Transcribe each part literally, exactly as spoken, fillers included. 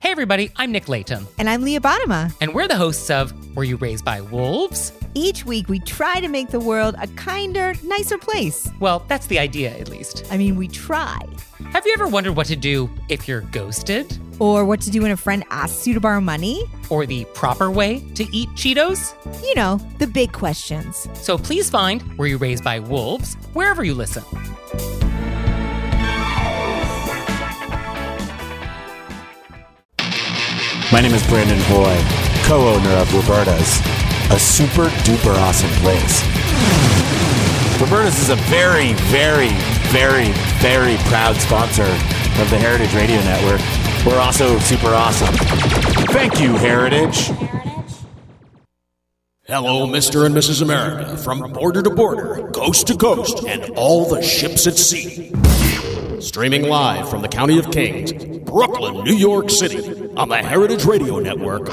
Hey everybody, I'm Nick Layton. And I'm Leah Bottima. And we're the hosts of Were You Raised by Wolves? Each week we try to make the world a kinder, nicer place. Well, that's the idea, at least. I mean, we try. Have you ever wondered what to do if you're ghosted? Or what to do when a friend asks you to borrow money? Or the proper way to eat Cheetos? You know, the big questions. So please find Were You Raised by Wolves wherever you listen. My name is Brandon Hoy, co-owner of Roberta's, a super duper awesome place. Roberta's is a very, very, very, very proud sponsor of the Heritage Radio Network. We're also super awesome. Thank you, Heritage. Hello, Mister and Missus America, from border to border, coast to coast, and all the ships at sea. Streaming live from the County of Kings, Brooklyn, New York City, on the Heritage Radio Network.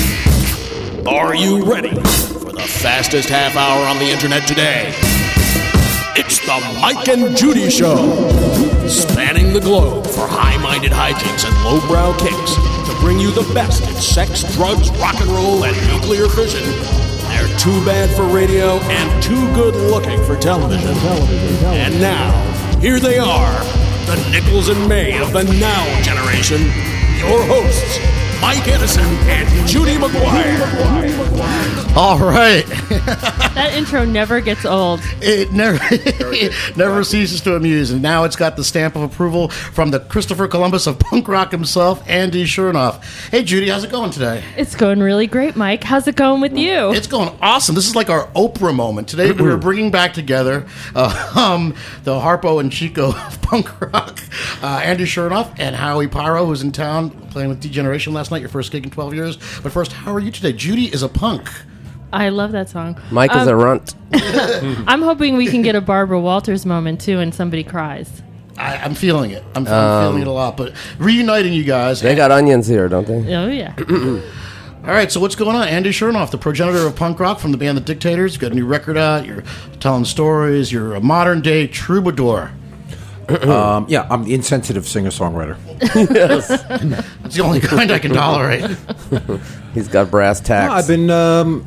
Are you ready for the fastest half hour on the internet today? It's the Mike and Judy Show, spanning the globe for high-minded hijinks and lowbrow kicks to bring you the best in sex, drugs, rock and roll, and nuclear fission. They're too bad for radio and too good-looking for television. And now, here they are, the Nichols and May of the Now generation, your hosts, Mike Edison and Judy McGuire. All right. That intro never gets old. It never it never ceases to amuse. And now it's got the stamp of approval from the Christopher Columbus of punk rock himself, Andy Chernoff. Hey, Judy, how's it going today? It's going really great, Mike. How's it going with you? It's going awesome. This is like our Oprah moment. Today we're bringing back together uh, um, the Harpo and Chico of punk rock, uh, Andy Chernoff and Howie Pyro, who's in town playing with D-Generation last night, your first gig in twelve years. But first, how are you today? Judy is a punk. I love that song. Mike um, is a runt. I'm hoping we can get a Barbara Walters moment, too, and somebody cries. I, I'm feeling it. I'm, I'm Um, feeling it a lot. But reuniting you guys. They got onions here, don't they? Oh, yeah. All right, so what's going on? Andy Chernoff, the progenitor of punk rock from the band The Dictators. You've got a new record out. You're telling stories. You're a modern-day troubadour. um, yeah, I'm the insensitive singer-songwriter. Yes. That's the only kind I can tolerate. He's got brass tacks. No, I've been um,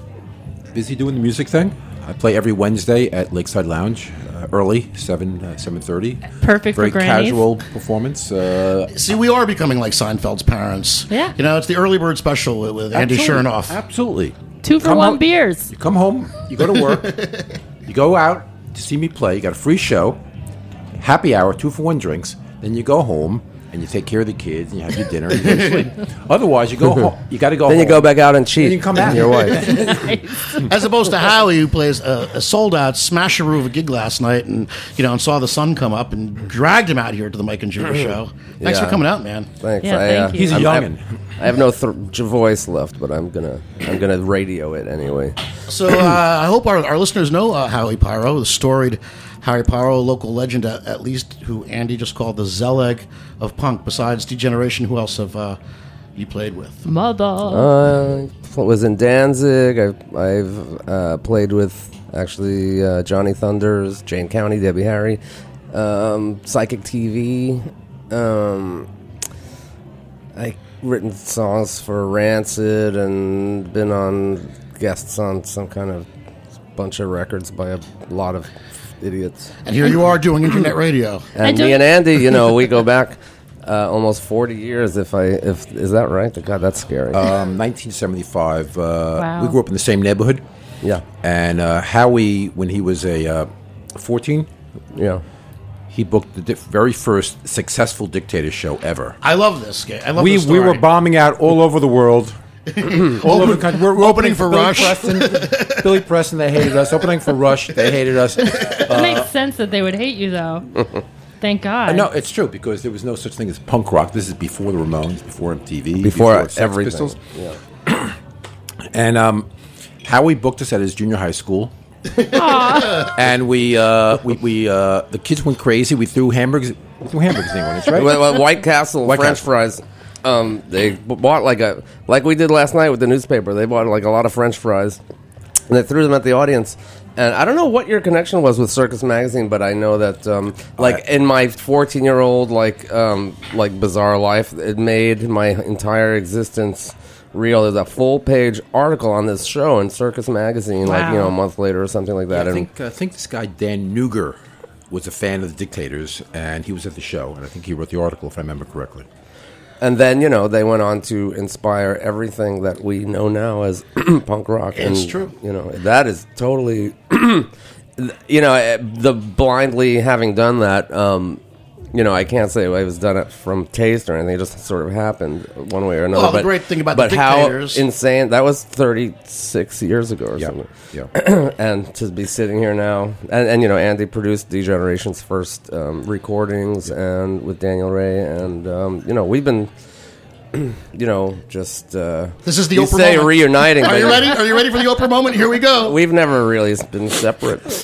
busy doing the music thing. I play every Wednesday at Lakeside Lounge, uh, early, seven, uh, seven thirty. Perfect Very for grannies. casual performance. Uh, See, we are becoming like Seinfeld's parents. Yeah. You know, it's the early bird special with, with Andy absolutely, Chernoff. Absolutely. Two for Come one home- beers. You come home, you go to work, you go out to see me play, you got a free show, happy hour, two for one drinks, then you go home and you take care of the kids and you have your dinner and you go to sleep. Otherwise, you go home. You got to go then home. you go back out and cheat. Then you come back. on your wife. As opposed to Howie, who plays a, a sold-out smasheroo of a gig last night and, you know, and saw the sun come up and dragged him out here to the Mike and Judy show. Thanks Yeah. for coming out, man. Thanks. Yeah, I, thank uh, you. He's a I'm- youngin'. I have no th- voice left, but I'm gonna I'm gonna radio it anyway. So uh, I hope our, our listeners know uh, Howie Pyro, the storied Howie Pyro, local legend at, at least, who Andy just called the Zelig of punk. Besides D-Generation, who else have uh, you played with? Mother. Uh, was in Danzig. I've, I've uh, played with actually uh, Johnny Thunders, Jane County, Debbie Harry, um, Psychic T V. Um, I written songs for Rancid and been on guests on some kind of bunch of records by a lot of idiots. And here you are doing internet radio. And don't- me and Andy, you know, we go back uh, almost forty years. If I if is that right? God, that's scary. Um, nineteen seventy-five. Uh, Wow. We grew up in the same neighborhood. yeah, And uh, Howie, when he was a uh, fourteen, yeah. he booked the di- very first successful Dictator show ever. I love this game. I love We this story. we were bombing out all over the world. all over the country. We're, we're Opening for Billy Rush. Preston, Billy Preston, they hated us. Opening for Rush, they hated us. It makes sense that they would hate you, though. Thank God. Uh, no, it's true because there was no such thing as punk rock. This is before the Ramones, before M T V, Before Sex everything. Pistols. Yeah. And um, Howie booked us at his junior high school. And we, uh, we, we uh, the kids went crazy. We threw hamburgers, we threw hamburgers in on us, right? Well, well, White Castle White French Castle. fries. Um, they b- bought like a like we did last night with the newspaper. They bought like a lot of French fries, and they threw them at the audience. And I don't know what your connection was with Circus Magazine, but I know that, um, like, in my fourteen-year-old, like, um, like bizarre life, it made my entire existence real. There's a full-page article on this show in Circus Magazine, Wow. like, you know, a month later or something like that. Yeah, I and think I think this guy Dan Nuger was a fan of the Dictators, and he was at the show, and I think he wrote the article, if I remember correctly. And then, you know, they went on to inspire everything that we know now as punk rock. It's and, true. You know, that is totally, you know, the blindly having done that, um, you know, I can't say I was done it from taste or anything. It just sort of happened one way or another. Well, the but, great thing about but the how Dictators- insane, that was thirty-six years ago or Yeah, something. yeah. And to be sitting here now, and, and you know, Andy produced D-Generation's first um, recordings, and with Daniel Ray, and um, you know, we've been, you know, just uh, This is the you Oprah say moment. reuniting. Are but you ready? Are you ready for the Oprah moment? Here we go. We've never really been separate. It's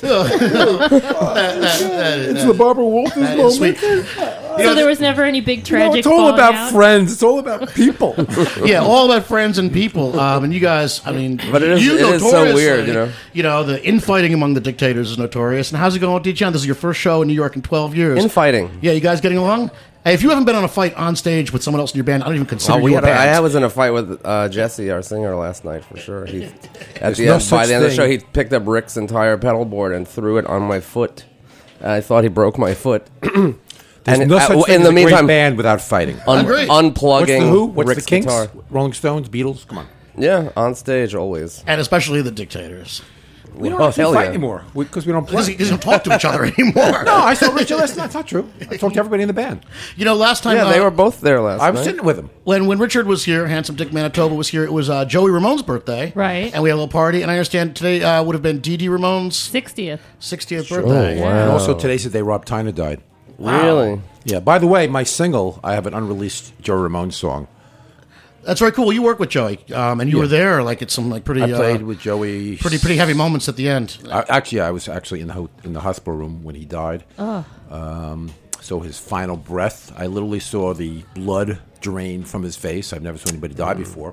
the Barbara Walters That is sweet. So there was never any big tragic. it's all falling about out? friends. It's all about people. Yeah, all about friends and people. Um, and you guys, I mean, But it is- you it is so notoriously- weird, you know? You know, the infighting among the Dictators is notorious. And how's it going with D J? This is your first show in New York in twelve years. Infighting. Yeah, you guys getting along? Hey, if you haven't been on a fight on stage with someone else in your band, I don't even consider Oh, we you a had a, band. I was in a fight with uh, Jesse, our singer, last night for sure. He, at There's the no end, by such the end of the thing. show, he picked up Rick's entire pedal board and threw it on my foot. I thought he broke my foot. There's And, no uh, such w- thing in as the a great meantime- band without fighting. Un- Agreed. What's unplugging the Who? What's Rick's the Kinks? guitar. Rolling Stones? Beatles? Come on. Yeah, on stage always. and especially the Dictators. We don't Oh, actually hell fight yeah. anymore because we don't Because play. they don't talk to each other anymore. No, I saw Richard last night. That's not true. I talked to everybody in the band. You know, last time Yeah, uh, they were both there last I night. was sitting with him. when when Richard was here, Handsome Dick Manitoba was here. It was uh, Joey Ramone's birthday, Right. And we had a little party. And I understand today uh, would have been Dee Dee Ramone's sixtieth. sixtieth birthday. wow. And also today's the day Rob Tyner died. Really? Yeah. By the way, my single, I have an unreleased Joe Ramone song. That's very cool. You work with Joey, um, and you Yeah. were there. Like it's some like pretty, I played uh, with Joey. pretty pretty heavy moments at the end. I, actually, I was actually in the ho- in the hospital room when he died. Um, so his final breath, I literally saw the blood drain from his face. I've never seen anybody die before.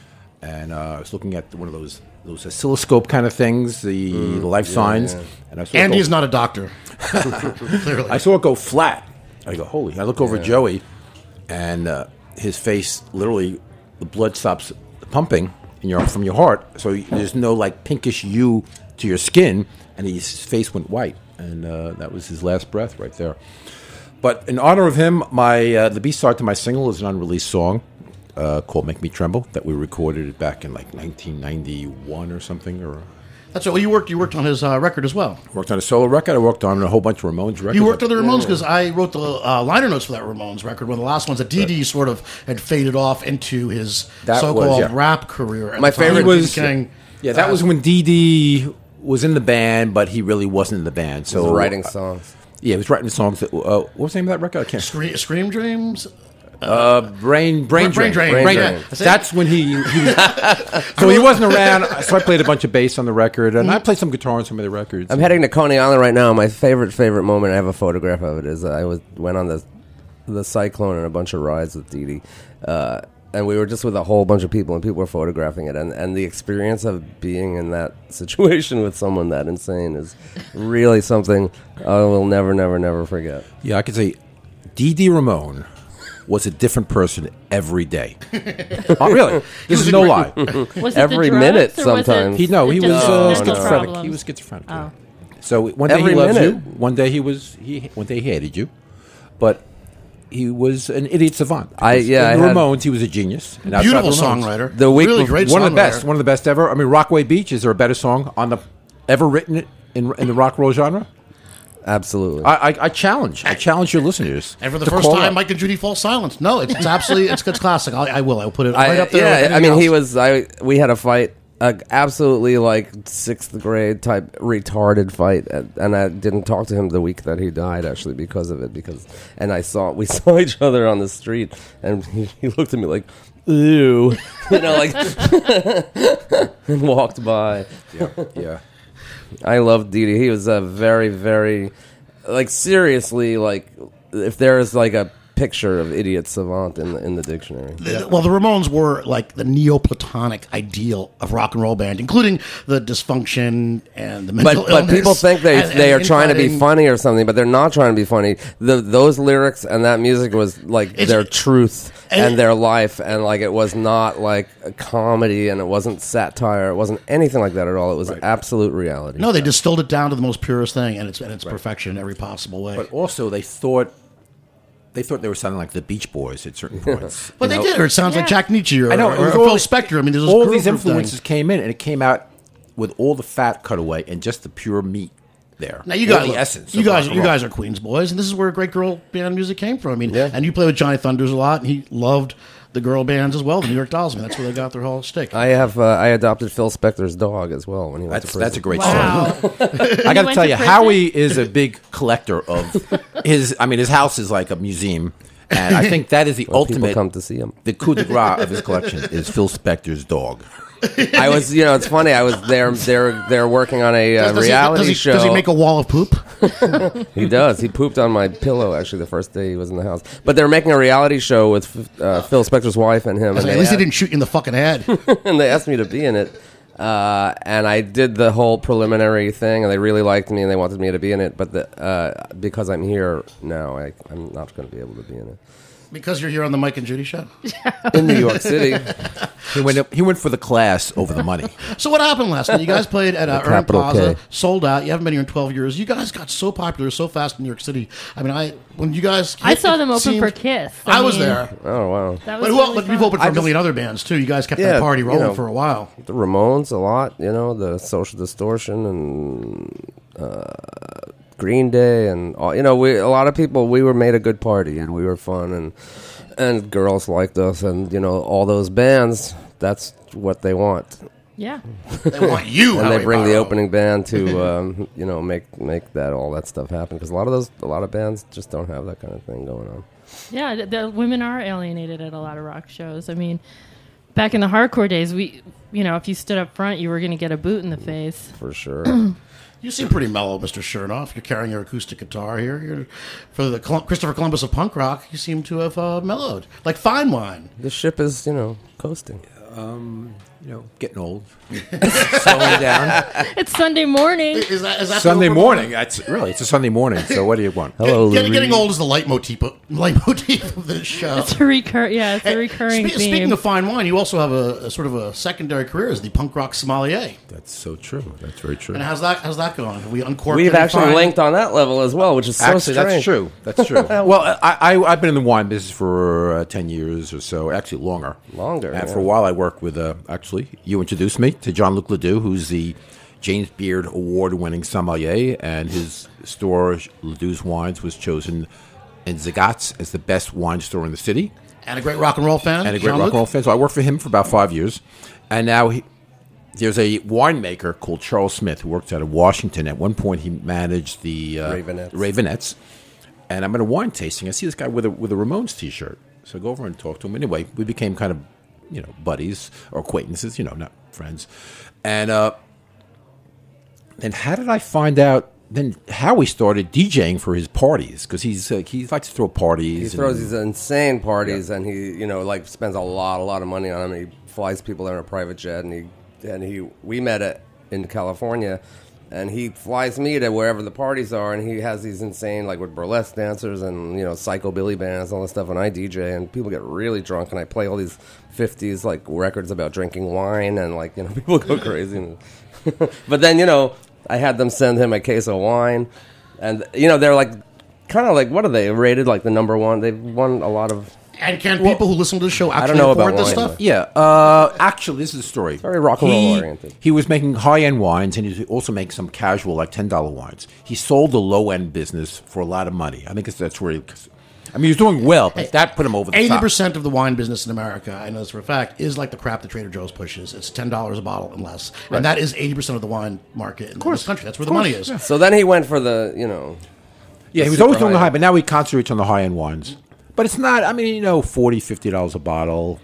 And uh, I was looking at one of those those oscilloscope kind of things, the, the life signs. And I saw it Andy go- is not a doctor. Clearly, I saw it go flat. I go, holy! I look over at Joey, and uh, his face literally, the blood stops pumping in your from your heart. So there's no like pinkish hue to your skin, and his face went white, and uh, that was his last breath right there. But in honor of him, my uh, the B side to my single is an unreleased song uh, called "Make Me Tremble" that we recorded back in like nineteen ninety-one or something, or. that's what well, you worked. You worked on his uh, record as well. Worked on a solo record. I worked on a whole bunch of Ramones records. You worked on the Ramones because I wrote the uh, liner notes for that Ramones record. One of the last ones that Dee Dee sort of had faded off into his That so-called was, yeah. rap career. At My the time. favorite He was- became, Yeah, that uh, was when Dee Dee was in the band, but he really wasn't in the band. So So writing songs. yeah, he was writing songs. That, uh, what was the name of that record? I can't. Scream, Scream Dreams. Uh, brain, brain, Brain drain. Drain. Brain Yeah. Drain. That's it. That's when he. he was, so he wasn't around. So I played a bunch of bass on the record, and I played some guitar on some of the records. I'm heading to Coney Island right now. My favorite, favorite moment, I have a photograph of it, is I was went on the the Cyclone and a bunch of rides with Dee Dee. Uh, and we were just with a whole bunch of people, and people were photographing it. And, and the experience of being in that situation with someone that insane is really something I will never, never, never forget. Yeah, I could say Dee Dee Ramone was a different person every day. Oh, really? This is no lie. Was it Every the drugs, minute or was it sometimes. He no, he just was his uh, mental schizophrenic. problems? He was schizophrenic. Oh. yeah. So one day Every he loves minute. you, one day he was he one day he hated you, but he was an idiot savant. I- Because yeah, in the I had- Ramones, he was a genius. And outside Beautiful the Ramones- songwriter. The week really bef- great one of the best, songwriter. one of the best ever. I mean, Rockaway Beach, is there a better song on the ever written in in the rock roll genre? Absolutely. I, I, I challenge, I challenge your listeners. And for the to first call time, up. Mike and Judy fall silent. No, it's, it's absolutely it's, it's classic. I, I will. I'll put it I, right up there. with yeah, I anything mean, he else. was. I we had a fight, a absolutely like sixth grade type retarded fight, and, and I didn't talk to him the week that he died, actually, because of it. Because and I saw we saw each other on the street, and he, he looked at me like, "Ew," you know, like, and walked by. yeah, yeah. I loved Dee Dee. He was a very, very, like, seriously, like, if there is like a picture of idiot savant in the, in the dictionary. The- Well, the Ramones were like the Neoplatonic ideal of rock and roll band, including the dysfunction and the mental But but illness people think they and- they and are trying to be infighting. funny or something, but they're not trying to be funny. The those lyrics and that music was like It's- their truth and- and their life, and like it was not like a comedy, and it wasn't satire, it wasn't anything like that at all. It was absolute reality. No, they distilled it down to the most purest thing, and it's and it's perfection in every possible way. But also, they thought they thought they were sounding like the Beach Boys at certain points. But You they know? did, or it sounds like Jack Nietzsche or, I know, or, it was or all Phil these- Spector. I mean, there's this all group these of influences things. came in, and it came out with all the fat cut away and just the pure meat there. Now you All guys, the essence. you of guys, rock and you roll. guys are Queens boys, and this is where great girl band music came from. I mean, Yeah. and you play with Johnny Thunders a lot, and he loved the girl bands as well, the New York Dolls. I mean, that's where they got their whole stick. I have uh, I adopted Phil Spector's dog as well when he went That's to that's a prison. great Wow. story. I got went to tell to you, prison? Howie is a big collector of his. I mean, his house is like a museum, and I think that is the Well, people ultimate. come to see him. The coup de grace of his collection is Phil Spector's dog. I was, you know, it's funny. I was there. They're they're working on a uh, does, reality he, does, he, show. does he make a wall of poop? He does. He pooped on my pillow actually the first day he was in the house. But they're making a reality show with uh, Phil Spector's wife and him. And At they, least he a- didn't shoot you in the fucking head. and they asked me to be in it. Uh, and I did the whole preliminary thing, and they really liked me, and they wanted me to be in it. But the, uh, because I'm here now, I, I'm not going to be able to be in it. Because you're here on the Mike and Judy show. In New York City. He went up, he went for the class over the money. So what happened last night? You guys played at uh, The Earn capital Plaza, K. sold out. You haven't been here in twelve years. You guys got so popular so fast in New York City. I mean, I when you guys, I hit, saw it them open seemed- for Kiss. I, was mean, there. Oh, wow. That was But, well, really but you've fun. opened for I a million other bands too. You guys kept Yeah, that party you rolling know. for a while. The Ramones a lot, you know, the Social Distortion and uh, Green Day and all, you know, we a lot of people. We were made a good party and we were fun and and girls liked us and you know all those bands. That's what they want, Yeah. They want you. and they Howie bring the Barrow. opening band to um, you know make make that all that stuff happen because a lot of those a lot of bands just don't have that kind of thing going on. Yeah, the, the women are alienated at a lot of rock shows. I mean, back in the hardcore days, we, you know, if you stood up front, you were going to get a boot in the face. For sure. You seem pretty mellow, Mister Chernoff. You're carrying your acoustic guitar here. You're, for the Col- Christopher Columbus of punk rock, you seem to have uh, mellowed, like fine wine. The ship is you know coasting. You know, getting old, slowing down. It's Sunday morning. Is that, is that Sunday the- morning. That's really it's a Sunday morning. So what do you want? Hello, Get- Lou getting Reed. old is the leitmotif, leitmotif of this show. It's a recur. Yeah, it's a recurring Spe- theme. Speaking of fine wine, you also have a, a sort of a secondary career as the punk rock sommelier. That's so true. That's very true. And how's that? How's that going? Have we uncorked? We've any actually fine- linked on that level as well, which is so Actually, strange. that's true. That's true. well, I, I I've been in the wine business for uh, ten years or so, actually longer. Longer, And yeah. for a while, I worked with. Uh, actually, you introduced me to Jean-Luc Ledoux, who's the James Beard award-winning sommelier, and his store Ledoux's Wines was chosen in Zagat's as the best wine store in the city. And a great rock and roll fan. And a great Jean-Luc? rock and roll fan. So I worked for him for about five years, and now he. There's a winemaker called Charles Smith who works out of Washington. At one point, he managed the uh, Ravenettes. Ravenettes. And I'm at a wine tasting. I see this guy with a with a Ramones T-shirt. So I go over and talk to him. Anyway, we became kind of, you know, buddies or acquaintances. You know, not friends. And uh, then how did I find out? Then Howie started DJing for his parties because he's uh, he likes to throw parties. He throws and- these insane parties, and he, you know, like spends a lot, a lot of money on them. He flies people there in a private jet, and he, and he, we met at, in California, and he flies me to wherever the parties are, and he has these insane, like with burlesque dancers and you know psychobilly bands, all this stuff, and I D J, and people get really drunk, and I play all these fifties like records about drinking wine, and like you know people go crazy. But then you know I had them send him a case of wine, and you know they're like kind of like what are they rated like the number one? They've won a lot of. And can people who listen to the show I actually don't know afford about this wine, stuff? Yeah, uh, actually, this is the story. Very rock and roll He- oriented. He was making high end wines, and he was also making some casual, like ten dollar wines. He sold the low end business for a lot of money. I think it's, that's where he. I mean, he was doing well, but that put him over the Eighty top. percent of the wine business in America, I know this for a fact, is like the crap that Trader Joe's pushes. It's ten dollars a bottle and less, and that is eighty percent of the wine market in this country. That's where the money is. So then he went for the you know. Yeah, he was super always doing the high high, end. but now he concentrates on the high end wines. But it's not. I mean, you know, forty, fifty dollars a bottle.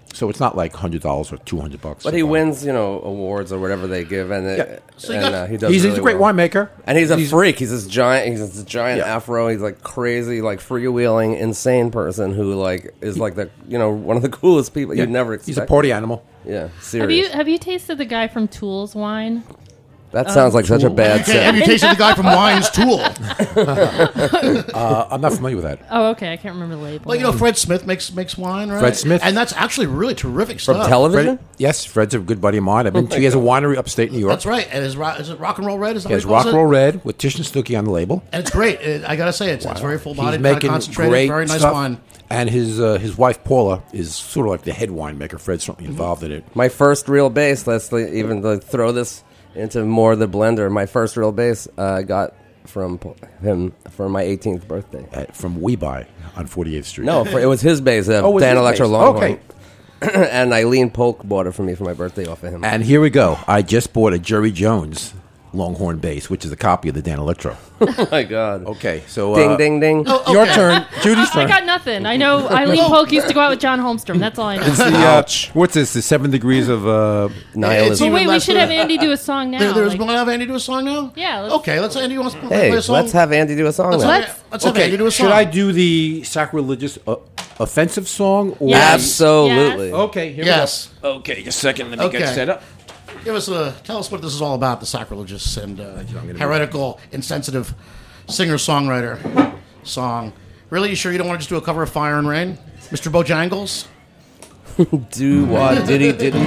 So it's not like hundred dollars or two hundred bucks. But he wins, you know, awards or whatever they give, and, Yeah. it, So you and got- uh, he does. He's, really he's a great well. winemaker, And he's a He's- freak. He's this giant. He's this giant Yeah. afro. He's like crazy, like freewheeling, insane person who like is like the you know one of the coolest people Yeah. you'd never expect. He's a party animal. Yeah, Have serious. you have you tasted the guy from Tool's wine? that sounds like such a bad Okay, have set. you tasted the guy from Wine's Tool? Uh, I'm not familiar with that. Oh, okay. I can't remember the label. Well, you know, Fred Smith makes makes wine, right? Fred Smith. and that's actually really terrific From stuff. television. Fred, yes, Fred's a good buddy of mine. I've been to, he has a winery upstate New York. That's right. And is, ro- is it Rock and Roll Red? Is that He has what he calls Rock it? Roll Red with Tish and Snooki on the label. And it's great. It, I gotta say, it's, it's very full He's bodied, kind of making concentrated, great very nice stuff. wine. And his uh, his wife Paula is sort of like the head winemaker. Fred's certainly involved in it. My first real bass. Let's like, even like, throw this into more the blender. My first real bass uh, I got from po- him for my eighteenth birthday. At, from We Buy on forty-eighth Street. No, for, it was his bass. Uh, Oh, it was Dan his Electro bass. Longhorn. Okay. And Eileen Polk bought it for me for my birthday off of him. And here we go. I just bought a Jerry Jones Longhorn bass, which is a copy of the Dan Electro. Oh my god! Okay, so Ding uh, ding ding. Oh, your okay. turn, Judy's I turn. got nothing. I know Eileen Polk used to go out with John Holmstrom. That's all I know. It's the, uh, what's this? The seven degrees of uh, Nihilism. even But wait, we less should than- have Andy do a song now. There, there's like- going to have Andy do a song now? Yeah, let's- Okay, let's Andy wants to play Hey, a song. let's have Andy do a song Let's now. have, Let's- let's have okay, Andy do a song. should I do the sacrilegious uh, offensive song? Or Yes. Absolutely. Yes. Okay, here Yes. we go. Okay, just a second. Let me Okay. get set up. Give us a tell us what this is all about. The sacrilegious and uh, heretical, insensitive singer-songwriter song. Really, you sure you don't want to just do a cover of Fire and Rain, Mister Bojangles? Do what diddy diddy.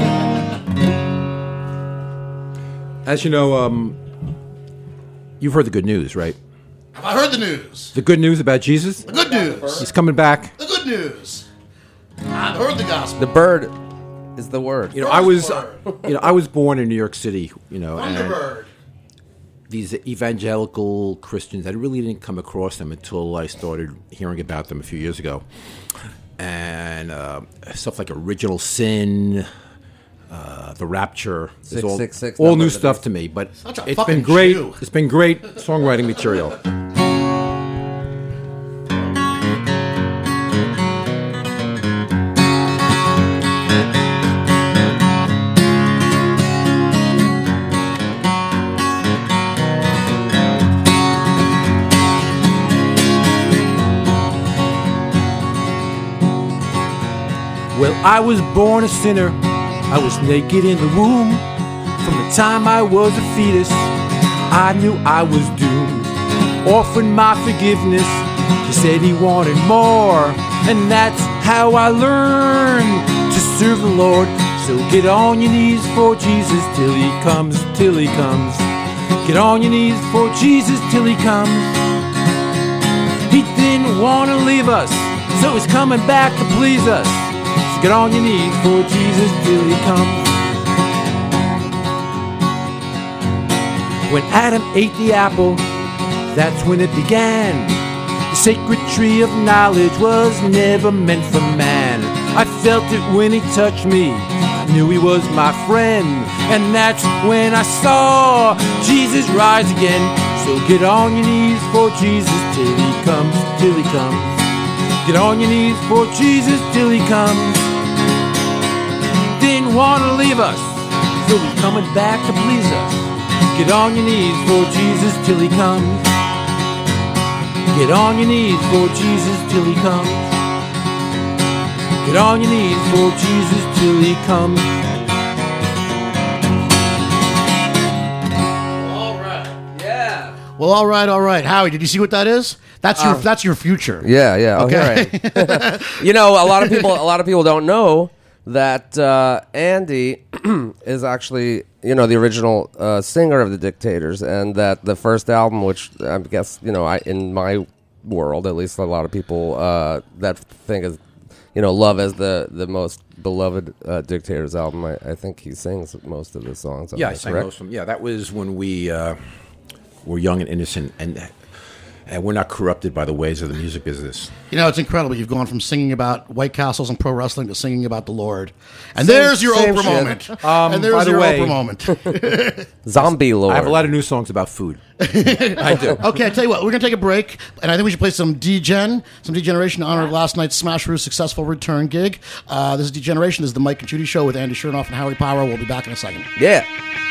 As you know, um, you've heard the good news, right? Have I heard the news? The good news about Jesus? The good news. He's coming back. The good news. I've heard the gospel. The bird is the word. You know, I was, you know, I was born in New York City. You know, and Thunderbird. these evangelical Christians, I really didn't come across them until I started hearing about them a few years ago. And uh, stuff like Original Sin, uh, The Rapture, is Six, all, six, six, all number new of the stuff beast. to me. But Such a it's fucking been great. Jew. It's been great songwriting material. Well, I was born a sinner. I was naked in the womb. From the time I was a fetus, I knew I was doomed. Offered my forgiveness. He said he wanted more. And that's how I learned to serve the Lord. So get on your knees for Jesus till he comes, till he comes. Get on your knees for Jesus till he comes. He didn't want to leave us, so he's coming back to please us. So get on your knees for Jesus till he comes. When Adam ate the apple, that's when it began. The sacred tree of knowledge was never meant for man. I felt it when he touched me. I knew he was my friend. And that's when I saw Jesus rise again. So get on your knees for Jesus till he comes, till he comes. Get on your knees for Jesus till he comes. Didn't want to leave us, so he's coming back to please us. Get on your knees for Jesus till he comes. Get on your knees for Jesus till he comes. Get on your knees for Jesus till he comes. Well, all right, all right. Howie, did you see what that is? That's your that's your future. Yeah, yeah. Oh, Okay. okay. You know, a lot of people, a lot of people don't know that uh, Andy is actually, you know, the original uh, singer of the Dictators, and that the first album, which I guess, you know, I in my world, at least, a lot of people uh, that think is, you know, love as the the most beloved uh, Dictators album. I, I think he sings most of the songs. on Yeah, I that, sang correct? most of them. Yeah, that was when we uh, were young and innocent. And and we're not corrupted by the ways of the music business. You know, it's incredible. You've gone from singing about White Castles and pro wrestling to singing about the Lord. And Same- there's your same Oprah shit. moment. Um, and there's by the your way- Oprah moment. Zombie Lord. I have a lot of new songs about food. I do. Okay, I tell you what, we're going to take a break, and I think we should play some D-Gen, some D-Generation in honor of last night's Smash Roo's successful return gig. Uh, this is D-Generation. This is the Mike and Judy Show with Andy Chernoff and Howie Power. We'll be back in a second. Yeah.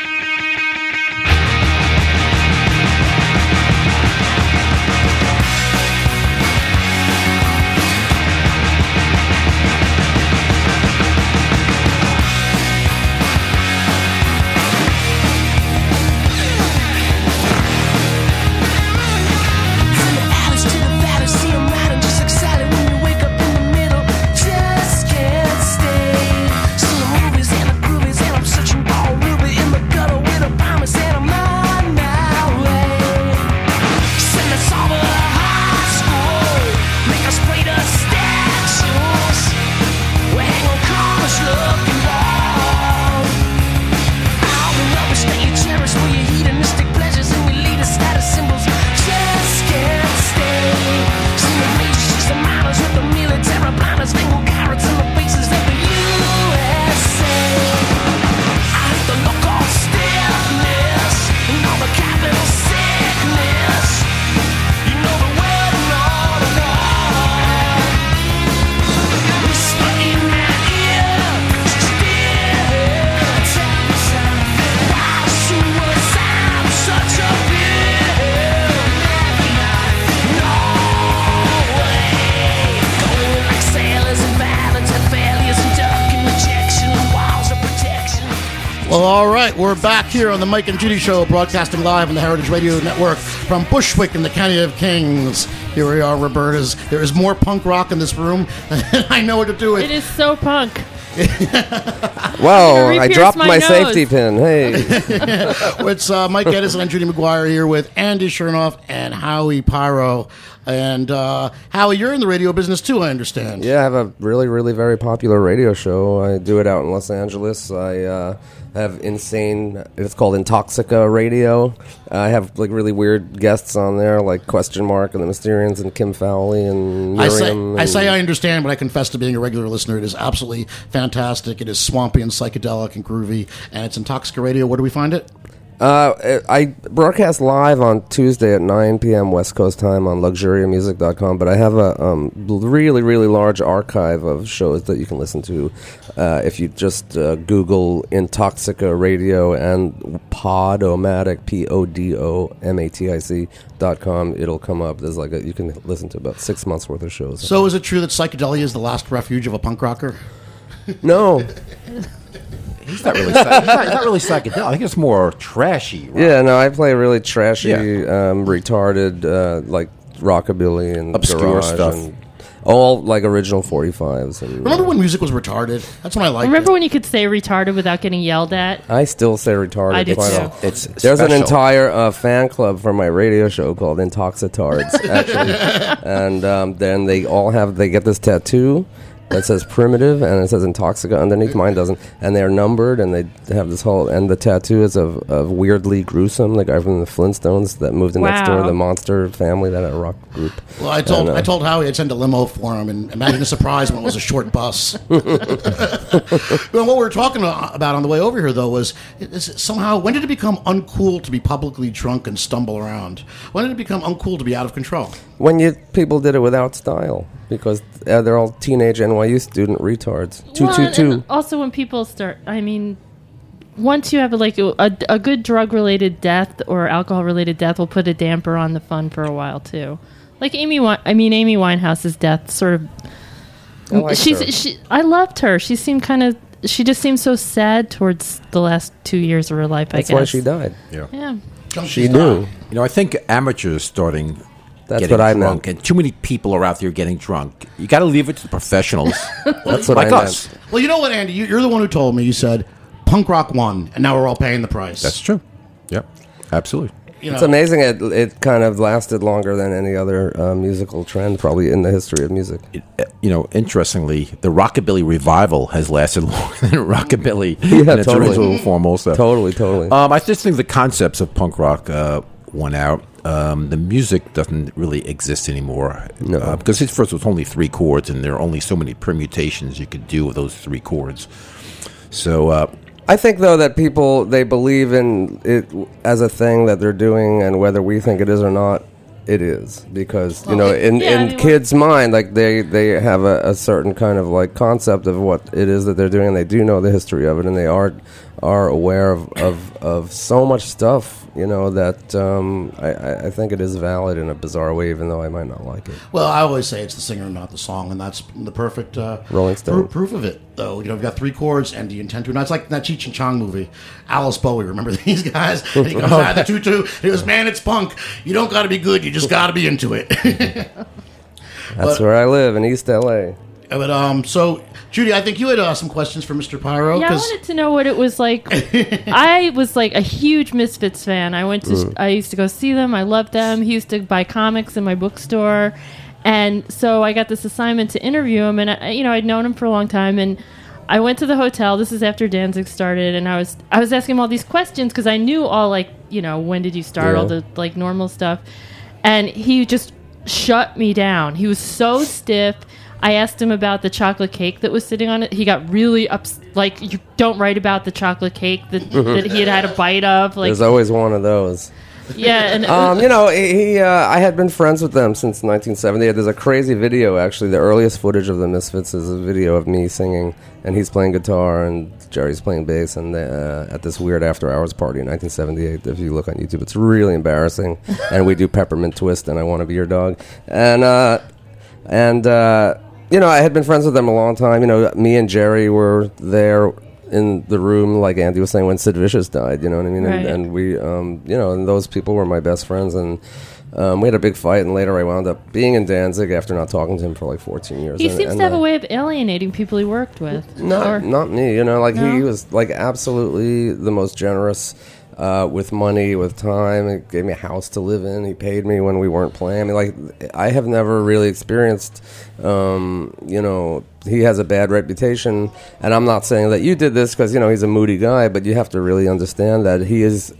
Well, all right, we're back here on the Mike and Judy Show, broadcasting live on the Heritage Radio Network from Bushwick in the County of Kings. Here we are, Roberta's. There is more punk rock in this room than I know what to do with. It is so punk. Whoa, I'm gonna I re-pierce dropped my my, nose. safety pin. Hey. It's uh, Mike Edison and Judy McGuire here with Andy Chernoff and Howie Pyro. And uh, Howie, you're in the radio business too, I understand. Yeah, I have a really, really very popular radio show. I do it out in Los Angeles. I uh, have insane, it's called Intoxica Radio. I have like really weird guests on there, like Question Mark and the Mysterians and Kim Fowley and I say, Miriam. I and- say I understand, but I confess to being a regular listener. It is absolutely fantastic. It is swampy and psychedelic and groovy, and it's Intoxica Radio. Where do we find it? Uh, I broadcast live on Tuesday at nine p.m. West Coast time on luxuria music dot com, but I have a um, really, really large archive of shows that you can listen to uh, if you just uh, Google Intoxica Radio and Podomatic, P O D O M A T I C dot com. It'll come up. There's like a, you can listen to about six months worth of shows. So is it true that psychedelia is the last refuge of a punk rocker? No. He's not really, psych- he's not, he's not really psychedelic. I think it's more trashy. Right? Yeah, no, I play really trashy, Yeah. um, retarded, uh, like rockabilly and Obscure garage stuff. and all like original forty-fives. And, Remember when music was retarded? That's when I liked Remember it. when you could say retarded without getting yelled at? I still say retarded. I do quite too. often. It's There's an special. entire uh, fan club for my radio show called Intoxitards, actually, and um, then they all have they get this tattoo that says primitive and it says Intoxica underneath. Mine doesn't, and they're numbered, and they have this whole and the tattoo is of, of Weirdly Gruesome, the guy from the Flintstones that moved in next door, Wow. the Monster family, that had a rock group. Well, I told And, uh, I told Howie I'd send a limo for him, and imagine the surprise when it was a short bus. Well, what we were talking about on the way over here, though, was is somehow when did it become uncool to be publicly drunk and stumble around? When did it become uncool to be out of control? When you people did it without style, because uh, they're all teenage N Y U student retards. Two Well, two and two. Also, when people start, I mean, once you have like a, a, a good drug-related death or alcohol-related death, will put a damper on the fun for a while too. Like Amy, Wi- I mean, Amy Winehouse's death sort of. I liked she's her. she. I loved her. She seemed kind of. She just seemed so sad towards the last two years of her life. That's I guess. why she died. Yeah. Yeah. She knew. You know, I think amateurs starting That's getting what I drunk, meant. and too many people are out there getting drunk. You got to leave it to the professionals, That's what like I us. meant. Well, you know what, Andy? You- You're the one who told me. You said punk rock won, and now we're all paying the price. That's true. Yep, absolutely. You know, It's amazing. It it kind of lasted longer than any other uh, musical trend, probably in the history of music. It, uh, you know, interestingly, the rockabilly revival has lasted longer than rockabilly Yeah, in its totally. original form. Also, Totally, totally. Um, I just think the concepts of punk rock uh, won out. um, the music doesn't really exist anymore. No. Uh, because at first it was only three chords, and there are only so many permutations you could do with those three chords. So uh, I think, though, that people, they believe in it as a thing that they're doing, and whether we think it is or not, it is. Because, you know, in, Yeah, I in mean, kids' mind, like, they, they have a, a certain kind of, like, concept of what it is that they're doing, and they do know the history of it, and they are are aware of, of, of so much stuff, you know, that um, I, I think it is valid in a bizarre way, even though I might not like it. Well, I always say it's the singer, not the song, and that's the perfect uh, Rolling Stone. proof, proof of it. Though you know, you've got three chords, and do you intend to? And it's like that Cheech and Chong movie, Alice Bowie. Remember these guys? And he comes out of the tutu. He goes, "Man, it's punk. You don't got to be good. You just got to be into it." That's But- where I live, in East L A. But um, so Judy, I think you had uh, some questions for Mister Pyro. Yeah, I 'cause- wanted to know what it was like. I was like a huge Misfits fan. I went to, Mm. I used to go see them. I loved them. He used to buy comics in my bookstore, and so I got this assignment to interview him. And I, you know, I'd known him for a long time, and I went to the hotel. This is after Danzig started, and I was I was asking him all these questions because I knew all, like, you know, when did you start, Yeah. all the like normal stuff, and he just shut me down. He was so stiff. I asked him about the chocolate cake that was sitting on it. He got really ups. Like, you don't write about the chocolate cake that, that he had had a bite of. Like, There's always one of those. yeah, and Um, you know, he. Uh, I had been friends with them since nineteen seventy. There's a crazy video, actually. The earliest footage of the Misfits is a video of me singing, and he's playing guitar, and Jerry's playing bass, and uh, at this weird after-hours party in nineteen seventy-eight. If you look on YouTube, it's really embarrassing. And we do Peppermint Twist, and I Want to Be Your Dog, and uh, and. Uh, You know, I had been friends with them a long time. You know, me and Jerry were there in the room, like Andy was saying, when Sid Vicious died, you know what I mean? Right. And, and we, um, you know, and those people were my best friends. And um, we had a big fight, and later I wound up being in Danzig after not talking to him for like fourteen years. he and, seems and, to have uh, a way of alienating people he worked with. Not, Or- not me, you know, like he No? was like absolutely the most generous uh, with money, with time. He gave me a house to live in. He paid me when we weren't playing. I mean, like, I have never really experienced, um, you know, he has a bad reputation. And I'm not saying that you did this because, you know, he's a moody guy, but you have to really understand that he is,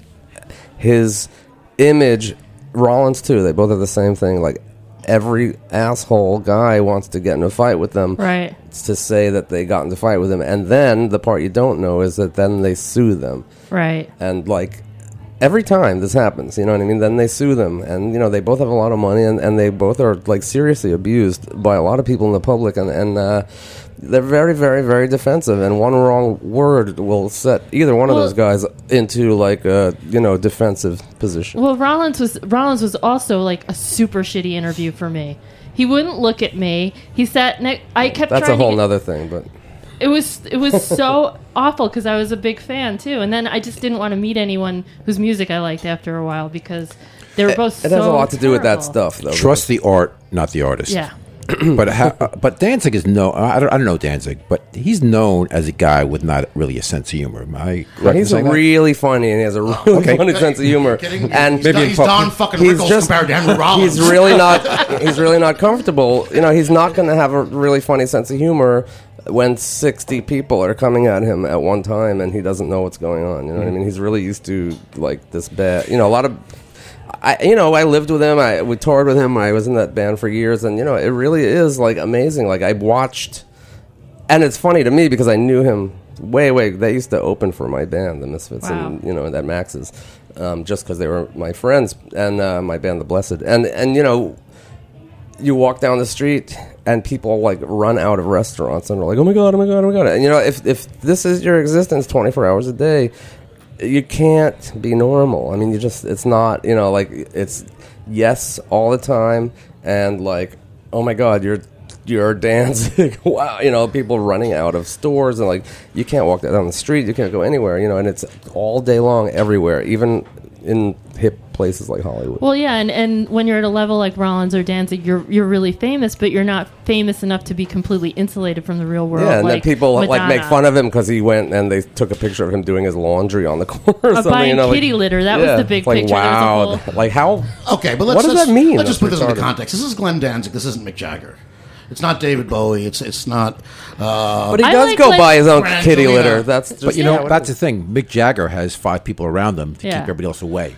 his image, Rollins too, they both have the same thing, like, every asshole guy wants to get in a fight with them. Right. It's to say that they got into a fight with them. And then the part you don't know is that then they sue them. Right. And, like, every time this happens, you know what I mean? Then they sue them. And, you know, they both have a lot of money, and, and they both are, like, seriously abused by a lot of people in the public. And, and uh, they're very, very, very defensive. And one wrong word will set either one Well- of those guys into, like, a, you know, defensive position. Well, Rollins was Rollins was also like a super shitty interview for me. He wouldn't look at me. He sat next. I kept That's trying a whole to get, nother thing, but... It was it was so awful because I was a big fan too, and then I just didn't want to meet anyone whose music I liked after a while because they were both. It so has a lot to do with that terrible. stuff, though. trust the art, not the artist. Yeah. but ha- uh, but Danzig is no. I don't, I don't know Danzig, but he's known as a guy with not really a sense of humor. Am I correct in He's saying that? really funny, and he has a really okay. funny sense of humor. Kidding? And he's, Don, he's Don fucking he's Rickles just compared to Henry Rollins. he's really not he's really not comfortable. You know, he's not going to have a really funny sense of humor when sixty people are coming at him at one time, and he doesn't know what's going on. You know what I mean? He's really used to like this bad. You know, a lot of. I, you know, I lived with him. I we toured with him. I was in that band for years, and you know, it really is like amazing. Like I watched, and it's funny to me because I knew him way, way. They used to open for my band, the Misfits, Wow. and you know, at Max's, um, just because they were my friends and uh, my band, The Blessed, and and you know, you walk down the street and people like run out of restaurants and are like, oh my god, oh my god, oh my god, and you know, if if this is your existence twenty-four hours a day. You can't be normal. I mean, you just, it's not, you know, like, it's yes all the time, and like, oh my God, you're, you're dancing. Wow, you know, people running out of stores, and like, you can't walk down the street, you can't go anywhere, you know, and it's all day long everywhere, even in hip places like Hollywood. Well, yeah, and, and when you're at a level like Rollins or Danzig, you're you're really famous, but you're not famous enough to be completely insulated from the real world. Yeah, and like then people like Madonna. make fun of him because he went and they took a picture of him doing his laundry on the corner or Or something. buying you know, like- kitty litter. That Yeah, was the big it's like, picture. There was a Wow, whole- like how? Okay, but let's, What does let's, that mean? Let's just put That's this into retarded. context. This is Glenn Danzig. This isn't Mick Jagger. It's not David Bowie. It's it's not. Uh, But he I does like go Glenn- buy his own Fran kitty Angelina. litter. That's just But you yeah, know, what that's it the thing. Mick Jagger has five people around him to Yeah. keep everybody else away.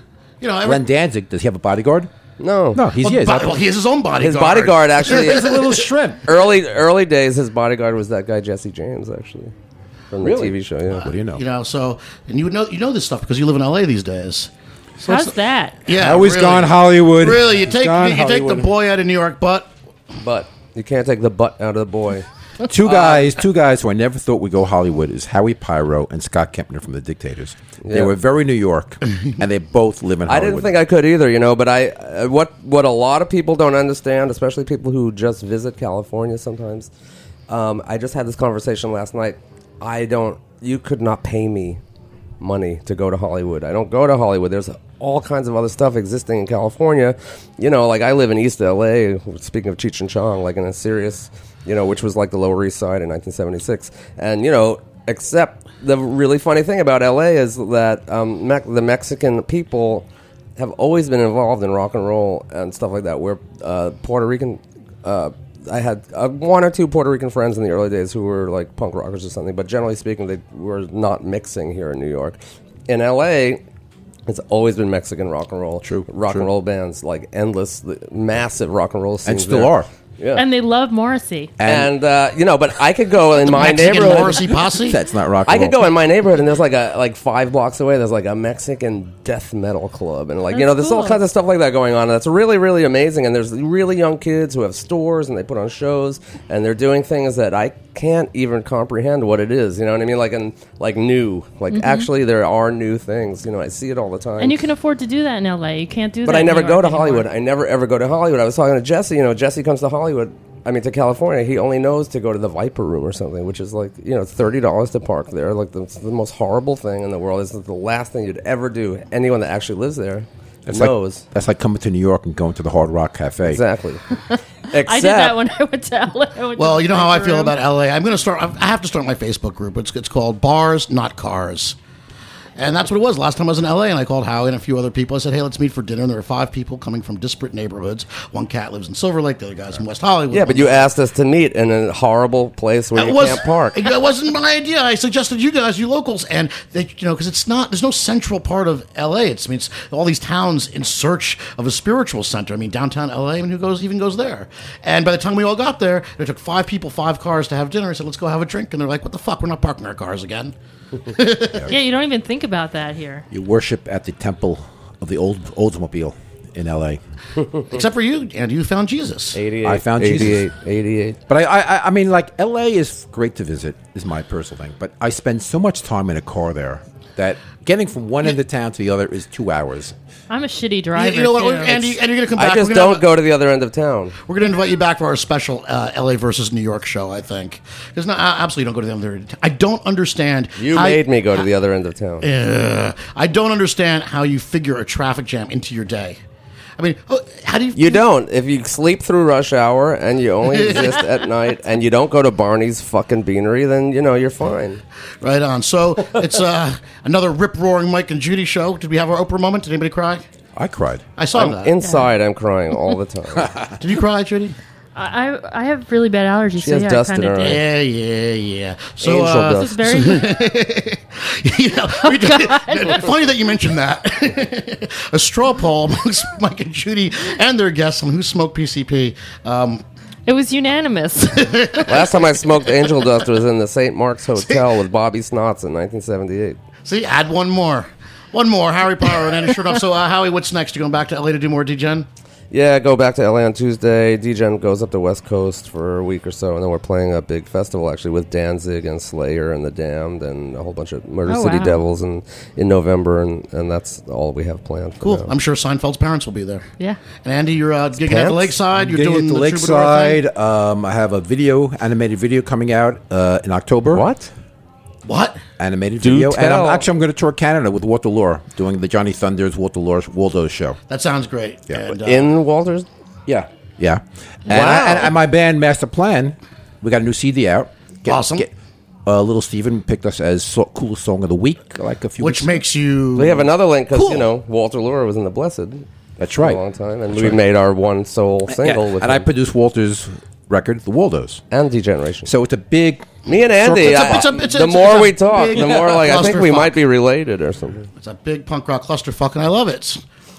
you know, every, Glenn Danzig, does he have a bodyguard? No, No, he's well, yeah, he's bo- out- well, he has his own bodyguard. his bodyguard actually. He's a little shrimp. early early days, his bodyguard was that guy Jesse James, actually, from the Really? T V show. Yeah. What do you know? You know, so and you would know you know this stuff because you live in L A these days. So How's it's- that? Yeah, Now he's really. gone Hollywood. Really, you He's take gone you, take the Hollywood. boy out of New York, but But you can't take the butt out of the boy. Two guys, two guys who I never thought would go Hollywood is Howie Pyro and Scott Kempner from The Dictators. They Yeah. were very New York, and they both live in I Hollywood. didn't think I could either, you know. But I, uh, what what a lot of people don't understand, especially people who just visit California sometimes. Um, I just had this conversation last night. I don't. You could not pay me money to go to Hollywood. I don't go to Hollywood. There's all kinds of other stuff existing in California. You know, like I live in East L A. Speaking of Cheech and Chong, like in a serious, you know, which was like the Lower East Side in nineteen seventy-six, and you know. Except the really funny thing about L A is that um, Me- the Mexican people have always been involved in rock and roll and stuff like that. Where uh, Puerto Rican, uh, I had uh, one or two Puerto Rican friends in the early days who were like punk rockers or something. But generally speaking, they were not mixing here in New York. In L A, it's always been Mexican rock and roll. True, rock true. and roll bands, like endless, massive rock and roll scenes, and still there. are. Yeah. And they love Morrissey. And, uh, you know, but I could go in my Mexican neighborhood. Morrissey posse. That's not rock I and could roll. go in my neighborhood, and there's like a like five blocks away. There's like a Mexican death metal club, and like you That's know, there's all cool. kinds of stuff like that going on. And that's really really amazing. And there's really young kids who have stores, and they put on shows, and they're doing things that I can't even comprehend what it is. You know what I mean? Like and like new, like actually there are new things. You know, I see it all the time. And you can afford to do that in L A. You can't do But that I in never New go York to anymore. Hollywood. I never ever go to Hollywood. I was talking to Jesse. You know, Jesse comes to Hollywood. I mean, to California, he only knows to go to the Viper Room or something, which is like, you know, thirty dollars to park there. Like, the, it's the most horrible thing in the world. It's the last thing you'd ever do. Anyone that actually lives there That's knows. like that's like coming to New York and going to the Hard Rock Cafe. Exactly. Except, I did that when I went to L A. I went Well, to you know how I Viper feel Room. about L A. I'm going to start. I have to start my Facebook group. It's it's called Bars Not Cars. And that's what it was. Last time I was in L A, and I called Howie and a few other people. I said, hey, let's meet for dinner. And there were five people coming from disparate neighborhoods. One cat lives in Silver Lake. The other guy's in West Hollywood. yeah, but you asked us to meet in a horrible place where It you was, can't park. It wasn't my idea. I suggested you guys, you locals, and they, you know, because it's not. There's no central part of L A. It's I mean, it's all these towns in search of a spiritual center. I mean, downtown L A. I mean, who goes even goes there? And by the time we all got there, it took five people, five cars to have dinner. I said, let's go have a drink, and they're like, what the fuck? We're not parking our cars again. Yeah, you don't even think about that here. You worship at the temple of the old Oldsmobile in L A. Except for you, and you found Jesus. eighty-eight, I found eighty-eight, Jesus. eighty-eight. But I, I, I mean, like L A is great to visit. Is my personal thing. But I spend so much time in a car there that getting from one end of town to the other is two hours. I'm a shitty You, driver. you know what, too. Andy? And you're going to come back. I just We're gonna don't have a- go to the other end of town. We're going to invite you back for our special uh, L A versus New York show, I think. Because no, I absolutely don't go to the other end of town. I don't understand. You how- made me go to the other end of town. Ugh. I don't understand how you figure a traffic jam into your day. I mean, oh, how do you? You don't. If you sleep through rush hour and you only exist at night and you don't go to Barney's fucking Beanery, then, you know, you're fine. Right on. So it's uh, another rip roaring Mike and Judy show. Did we have our Oprah moment? Did anybody cry? I cried. I saw I'm that. inside, I'm crying all the time. Did you cry, Judy? I, I I have really bad allergies. She so has yeah, dust I in kinda her did. Yeah, yeah, yeah. So Angel uh, dust. This is very. you know, we did- funny that you mentioned that. A straw poll amongst Mike and Judy and their guests on who smoked P C P. Um, It was unanimous. Last time I smoked angel dust was in the Saint Mark's Hotel with Bobby Snots in nineteen seventy-eight. see, add one more. One more. Harry Potter and Andy Sherdoff. So, uh, Howie, what's next? You going back to L A to do more D-Gen? Yeah, go back to L A on Tuesday. D-Gen goes up to West Coast for a week or so, and then we're playing a big festival actually with Danzig and Slayer and the Damned and a whole bunch of Murder Oh, City wow. Devils in, in November, and, and that's all we have planned. For Cool. now. I'm sure Seinfeld's parents will be there. Yeah. And Andy, you're uh, gigging at Pants? the lakeside. You're Getting doing at the the Troubadour thing. lakeside. Um, I have a video, animated video coming out uh, in October. What? What? Animated Do video. And tell. I'm, actually, I'm going to tour Canada with Walter Lure, doing the Johnny Thunders, Walter Lure, Waldo show. That sounds great. Yeah. And, uh, In Walters? Yeah. Yeah. And, Wow. I, and, and my band, Master Plan, we got a new C D out. Get, Awesome. Get, uh, Little Steven picked us as so, coolest song of the week, like a few which weeks makes you. We have another link because, Cool. you know, Walter Lure was in the Blessed That's for right. a long time, and we made our one soul single Yeah. with And I him. produced Walter's record, The Waldos. and Degeneration. So it's a big. Me and Andy, It's a- I- it's a- it's a- the it's a- more it's a we talk, big the more like I think we clusterfuck. might be related or something. It's a big punk rock clusterfuck, and I love it.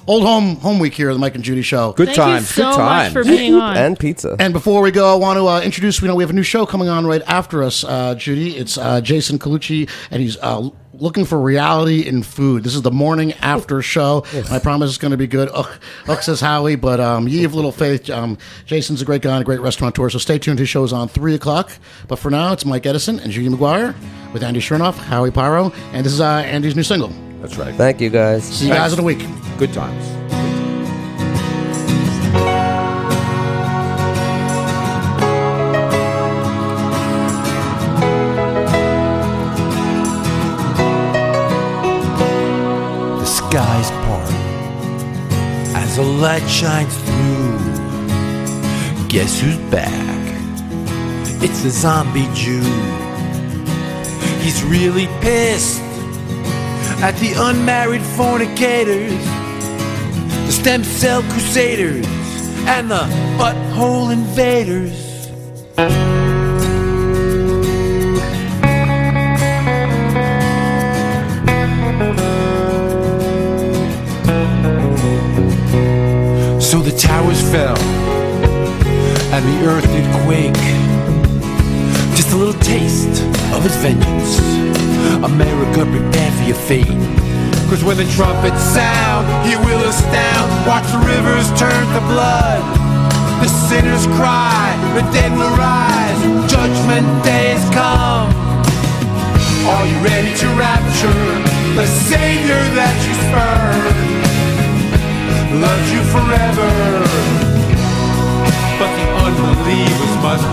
old home home week here at the Mike and Judy Show. Good Thank times. you so Good times. much for being on. And pizza. And before we go, I want to uh, introduce, you know, we have a new show coming on right after us, uh, Judy. It's uh, Jason Colucci, and he's uh, looking for reality in food. This is the morning after show. I promise it's going to be good. Ugh, ugh says Howie, but um, ye have little faith. Um, Jason's a great guy and a great restaurateur, so stay tuned. His show is on three o'clock. But for now, it's Mike Edison and Judy McGuire with Andy Chernoff, Howie Pyro, and this is uh, Andy's new single. That's right. Thank you, guys. See you guys in a week. Good times. The skies part as the light shines through. Guess who's back? It's the zombie Jew. He's really pissed at the unmarried fornicators, the stem cell crusaders, and the butthole invaders. So the towers fell, and the earth did quake. Just a little taste of his vengeance. America, prepare for your fate. Cause when the trumpets sound, he will astound. Watch the rivers turn to blood. The sinners cry, the dead will rise. Judgment day has come. Are you ready to rapture the Savior that you spurned? Loves you forever, but the unbelievers must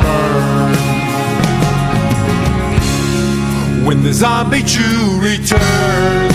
burn when the zombie Jew returns.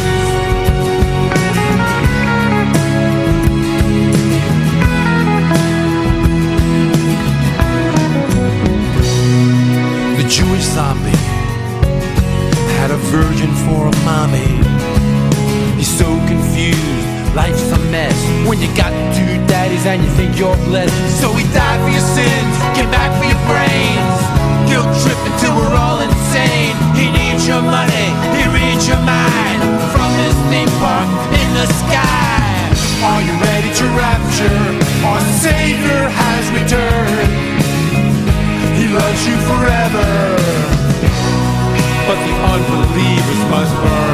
The Jewish zombie had a virgin for a mommy. He's so confused, life's a mess when you got two daddies and you think you're blessed. So he died for your sins, came back for your brains. Guilt tripping till we're all insane. He needs your money, he reads your mind. From this theme park in the sky. Are you ready to rapture? Our Savior has returned. He loves you forever, but the unbelievers must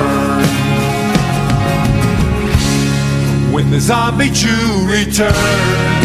burn when the zombie Jew returns.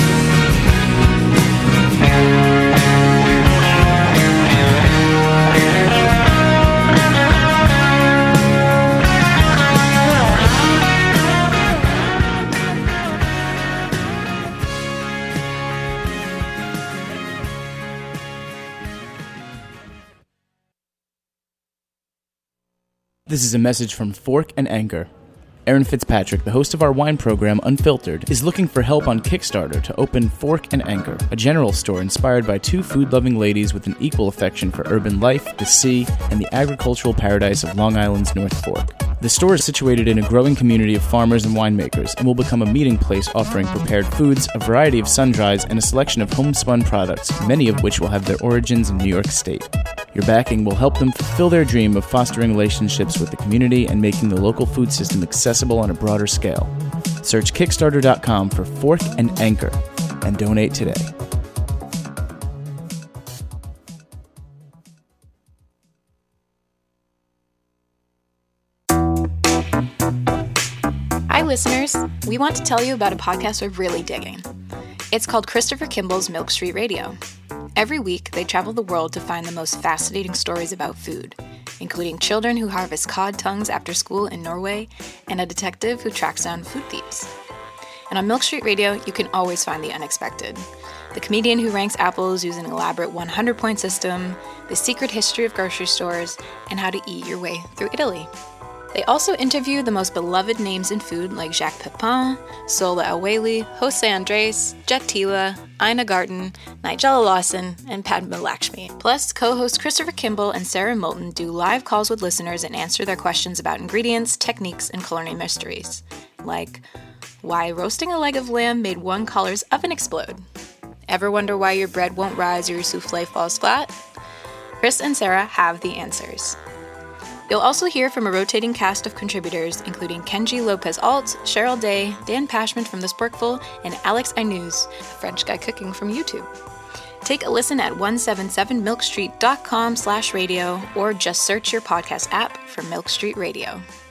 This is a message from Fork and Anchor. Aaron Fitzpatrick, the host of our wine program Unfiltered, is looking for help on Kickstarter to open Fork and Anchor, a general store inspired by two food-loving ladies with an equal affection for urban life, the sea, and the agricultural paradise of Long Island's North Fork. The store is situated in a growing community of farmers and winemakers and will become a meeting place offering prepared foods, a variety of sun-dries, and a selection of homespun products, many of which will have their origins in New York State. Your backing will help them fulfill their dream of fostering relationships with the community and making the local food system accessible on a broader scale. Search Kickstarter dot com for Fork and Anchor and donate today. Hi, listeners. We want to tell you about a podcast we're really digging. It's called Christopher Kimball's Milk Street Radio. Every week, they travel the world to find the most fascinating stories about food, including children who harvest cod tongues after school in Norway and a detective who tracks down food thieves. And on Milk Street Radio, you can always find the unexpected. The comedian who ranks apples using an elaborate one hundred point system, the secret history of grocery stores, and how to eat your way through Italy. They also interview the most beloved names in food like Jacques Pepin, Sola El-Waylly, Jose Andres, Jet Tila, Ina Garten, Nigella Lawson, and Padma Lakshmi. Plus, co-hosts Christopher Kimball and Sarah Moulton do live calls with listeners and answer their questions about ingredients, techniques, and culinary mysteries. Like, why roasting a leg of lamb made one color's oven explode? Ever wonder why your bread won't rise or your souffle falls flat? Chris and Sarah have the answers. You'll also hear from a rotating cast of contributors, including Kenji Lopez-Alt, Cheryl Day, Dan Pashman from The Sporkful, and Alex Ainuz, a French guy cooking from YouTube. Take a listen at one seventy-seven milk street dot com slash radio or just search your podcast app for Milk Street Radio.